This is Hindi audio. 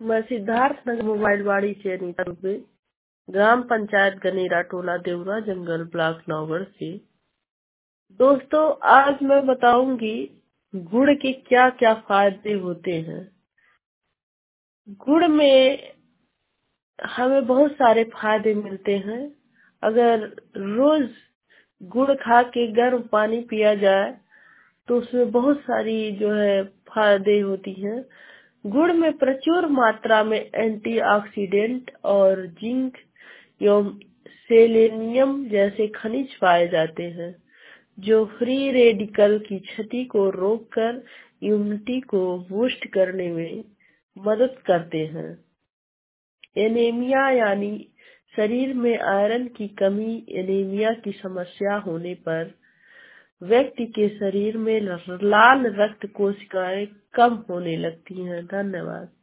मैं सिद्धार्थ नगर मोबाइल वाड़ी से अनीता दुबे, ग्राम पंचायत गनेरा, टोला देवरा जंगल, ब्लॉक नौगढ़ से। दोस्तों, आज मैं बताऊंगी गुड़ के क्या क्या फायदे होते हैं। गुड़ में हमें बहुत सारे फायदे मिलते हैं। अगर रोज गुड़ खा के गर्म पानी पिया जाए तो उसमें बहुत सारी जो है फायदे होती हैं। गुड़ में प्रचुर मात्रा में एंटीऑक्सीडेंट और जिंक एवं सेलेनियम जैसे खनिज पाए जाते हैं, जो फ्री रेडिकल की क्षति को रोककर इम्यूनिटी को बूस्ट करने में मदद करते हैं। एनीमिया यानी शरीर में आयरन की कमी, एनीमिया की समस्या होने पर व्यक्ति के शरीर में लाल रक्त कोशिकाएं कम होने लगती हैं। धन्यवाद।